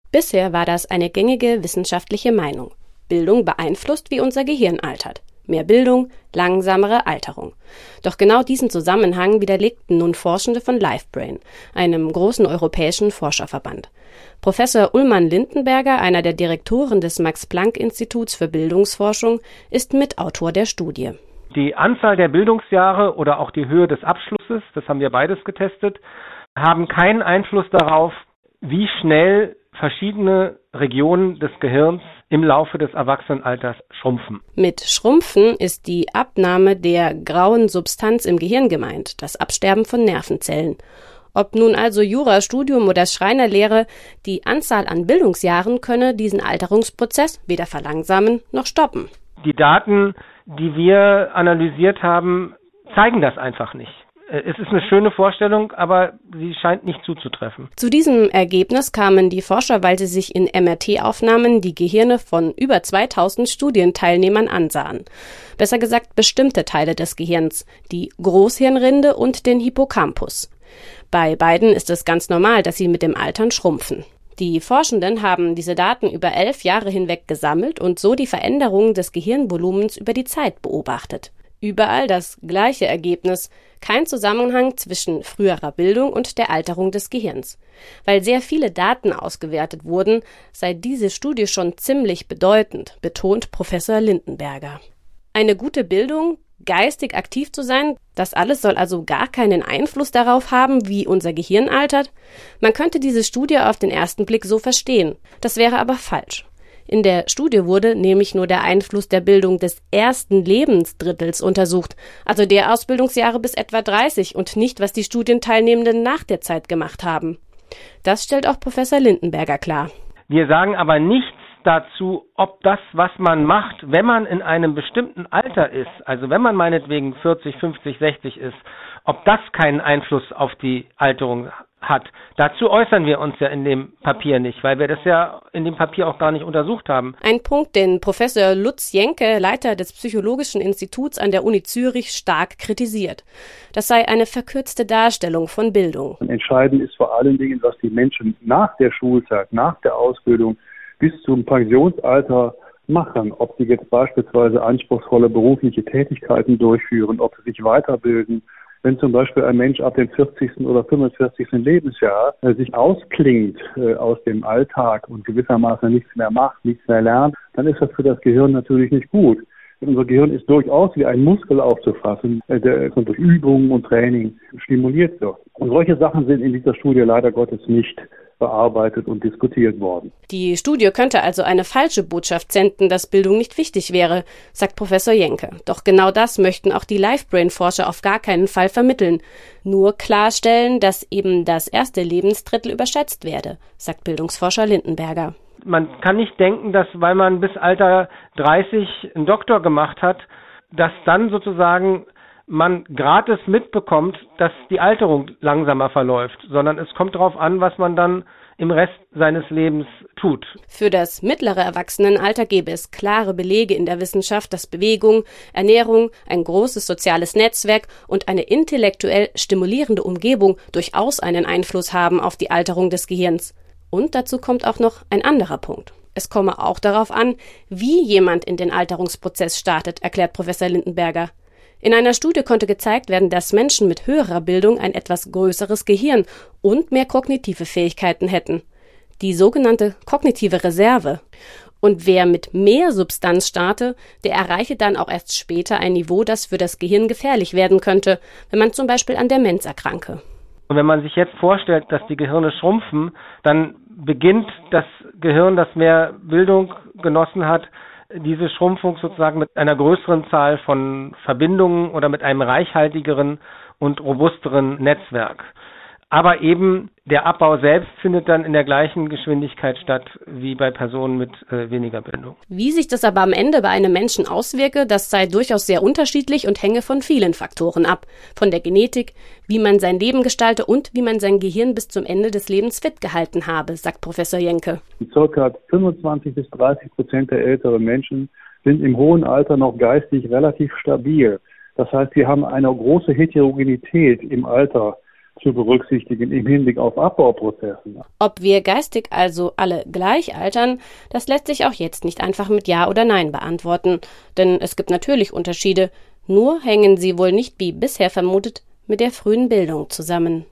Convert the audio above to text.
Bisher war das eine gängige wissenschaftliche Meinung. Bildung beeinflusst, wie unser Gehirn altert. Mehr Bildung, langsamere Alterung. Doch genau diesen Zusammenhang widerlegten nun Forschende von LifeBrain, einem großen europäischen Forscherverband. Professor Ullmann Lindenberger, einer der Direktoren des Max-Planck-Instituts für Bildungsforschung, ist Mitautor der Studie. Die Anzahl der Bildungsjahre oder auch die Höhe des Abschlusses, das haben wir beides getestet, haben keinen Einfluss darauf, wie schnell verschiedene Regionen des Gehirns im Laufe des Erwachsenenalters schrumpfen. Mit Schrumpfen ist die Abnahme der grauen Substanz im Gehirn gemeint, das Absterben von Nervenzellen. Ob nun also Jurastudium oder Schreinerlehre, die Anzahl an Bildungsjahren könne diesen Alterungsprozess weder verlangsamen noch stoppen. Die Daten, die wir analysiert haben, zeigen das einfach nicht. Es ist eine schöne Vorstellung, aber sie scheint nicht zuzutreffen. Zu diesem Ergebnis kamen die Forscher, weil sie sich in MRT-Aufnahmen die Gehirne von über 2000 Studienteilnehmern ansahen. Besser gesagt bestimmte Teile des Gehirns, die Großhirnrinde und den Hippocampus. Bei beiden ist es ganz normal, dass sie mit dem Altern schrumpfen. Die Forschenden haben diese Daten über 11 Jahre hinweg gesammelt und so die Veränderungen des Gehirnvolumens über die Zeit beobachtet. Überall das gleiche Ergebnis, kein Zusammenhang zwischen früherer Bildung und der Alterung des Gehirns. Weil sehr viele Daten ausgewertet wurden, sei diese Studie schon ziemlich bedeutend, betont Professor Lindenberger. Eine gute Bildung, geistig aktiv zu sein, das alles soll also gar keinen Einfluss darauf haben, wie unser Gehirn altert? Man könnte diese Studie auf den ersten Blick so verstehen. Das wäre aber falsch. In der Studie wurde nämlich nur der Einfluss der Bildung des ersten Lebensdrittels untersucht, also der Ausbildungsjahre bis etwa 30 und nicht, was die Studienteilnehmenden nach der Zeit gemacht haben. Das stellt auch Professor Lindenberger klar. Wir sagen aber nichts dazu, ob das, was man macht, wenn man in einem bestimmten Alter ist, also wenn man meinetwegen 40, 50, 60 ist, ob das keinen Einfluss auf die Alterung hat. Dazu äußern wir uns ja in dem Papier nicht, weil wir das ja in dem Papier auch gar nicht untersucht haben. Ein Punkt, den Professor Lutz Jenke, Leiter des Psychologischen Instituts an der Uni Zürich, stark kritisiert. Das sei eine verkürzte Darstellung von Bildung. Entscheidend ist vor allen Dingen, was die Menschen nach der Schulzeit, nach der Ausbildung bis zum Pensionsalter machen. Ob sie jetzt beispielsweise anspruchsvolle berufliche Tätigkeiten durchführen, ob sie sich weiterbilden. Wenn zum Beispiel ein Mensch ab dem 40. oder 45. Lebensjahr sich ausklingt aus dem Alltag und gewissermaßen nichts mehr macht, nichts mehr lernt, dann ist das für das Gehirn natürlich nicht gut. Unser Gehirn ist durchaus wie ein Muskel aufzufassen, der durch Übungen und Training stimuliert wird. Und solche Sachen sind in dieser Studie leider Gottes nicht bearbeitet und diskutiert worden. Die Studie könnte also eine falsche Botschaft senden, dass Bildung nicht wichtig wäre, sagt Professor Jenke. Doch genau das möchten auch die LifeBrain-Forscher auf gar keinen Fall vermitteln. Nur klarstellen, dass eben das erste Lebensdrittel überschätzt werde, sagt Bildungsforscher Lindenberger. Man kann nicht denken, dass, weil man bis Alter 30 einen Doktor gemacht hat, dass dann sozusagen man gratis mitbekommt, dass die Alterung langsamer verläuft, sondern es kommt darauf an, was man dann im Rest seines Lebens tut. Für das mittlere Erwachsenenalter gäbe es klare Belege in der Wissenschaft, dass Bewegung, Ernährung, ein großes soziales Netzwerk und eine intellektuell stimulierende Umgebung durchaus einen Einfluss haben auf die Alterung des Gehirns. Und dazu kommt auch noch ein anderer Punkt. Es komme auch darauf an, wie jemand in den Alterungsprozess startet, erklärt Professor Lindenberger. In einer Studie konnte gezeigt werden, dass Menschen mit höherer Bildung ein etwas größeres Gehirn und mehr kognitive Fähigkeiten hätten. Die sogenannte kognitive Reserve. Und wer mit mehr Substanz starte, der erreiche dann auch erst später ein Niveau, das für das Gehirn gefährlich werden könnte, wenn man zum Beispiel an Demenz erkranke. Und wenn man sich jetzt vorstellt, dass die Gehirne schrumpfen, dann beginnt das Gehirn, das mehr Bildung genossen hat, diese Schrumpfung sozusagen mit einer größeren Zahl von Verbindungen oder mit einem reichhaltigeren und robusteren Netzwerk. Aber eben der Abbau selbst findet dann in der gleichen Geschwindigkeit statt wie bei Personen mit weniger Bildung. Wie sich das aber am Ende bei einem Menschen auswirke, das sei durchaus sehr unterschiedlich und hänge von vielen Faktoren ab. Von der Genetik, wie man sein Leben gestalte und wie man sein Gehirn bis zum Ende des Lebens fit gehalten habe, sagt Professor Jenke. Circa 25-30% der älteren Menschen sind im hohen Alter noch geistig relativ stabil. Das heißt, wir haben eine große Heterogenität im Alter zu berücksichtigen im Hinblick auf Abbauprozessen. Ob wir geistig also alle gleich altern, das lässt sich auch jetzt nicht einfach mit Ja oder Nein beantworten. Denn es gibt natürlich Unterschiede, nur hängen sie wohl nicht wie bisher vermutet mit der frühen Bildung zusammen.